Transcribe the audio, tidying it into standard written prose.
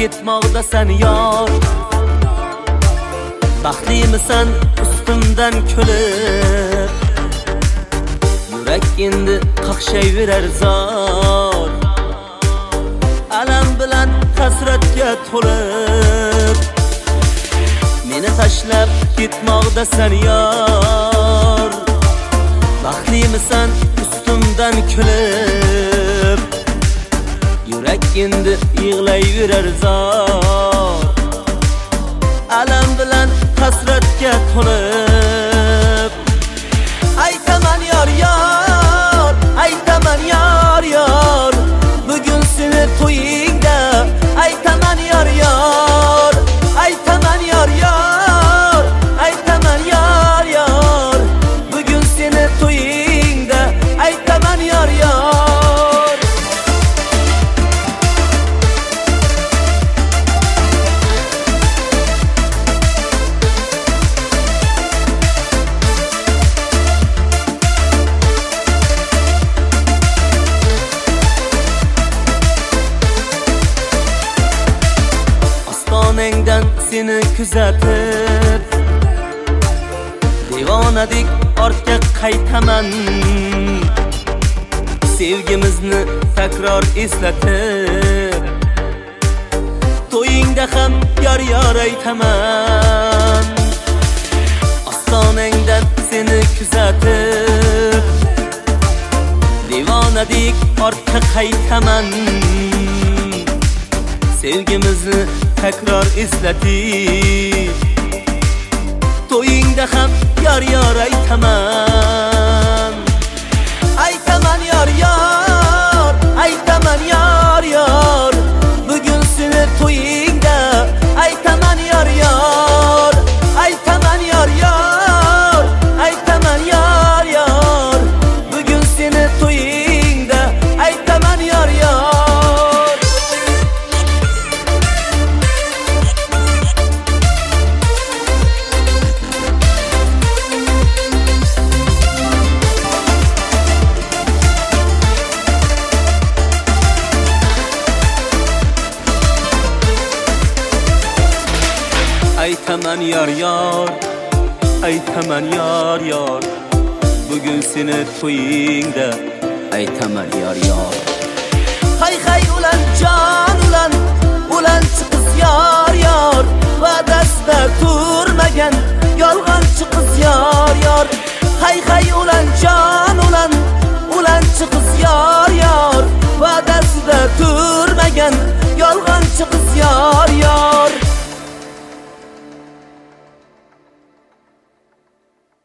ketmoqdasan yor. Baxtlimisan ustimdan kulib, yurak endi qaqshayverar zor. Alam bilan hasratga to'lib, meni tashlab ketmoqdasan yor. Baxtlimisan ustimdan kulib, yurak endi yig'layverar zor. Alam bilan hasratga to'lib, aytaman yor yor, aytaman yor yor, bugun seni to'yingda. Aytaman yor yor, aytaman yor yor, aytaman yor yor, bugun seni to'yingda. Aytaman yor yor. Ostonangdan seni kuzatib, devonadik ortga qaytaman. Sevgimizni takror eslatib, to'yingda ham yor yor aytaman. Ostonangdan seni kuzatib, devonadik ortga qaytaman. Sevgimizni takror eslatib, to'yingda ham yor yor aytaman. Aytaman yor yor, aytaman yor yor, bugun seni to'yingda. Aytaman yor yor, aytaman yor yor, aytaman yor yor, bugun seni to'yingda. Aytaman yor yor. Aytaman yor yor, aytaman yor yor, bugun seni to'yingda. Aytaman yor yor. Hay hay ulan jon ulan, ulanchi qiz yor yor, va'dasida turmagan yolg'onchi qiz yor yor. Hay hay ulan jon ulan, ulanchi qiz yor yor, va'dasida turmagan yolg'onchi qiz yor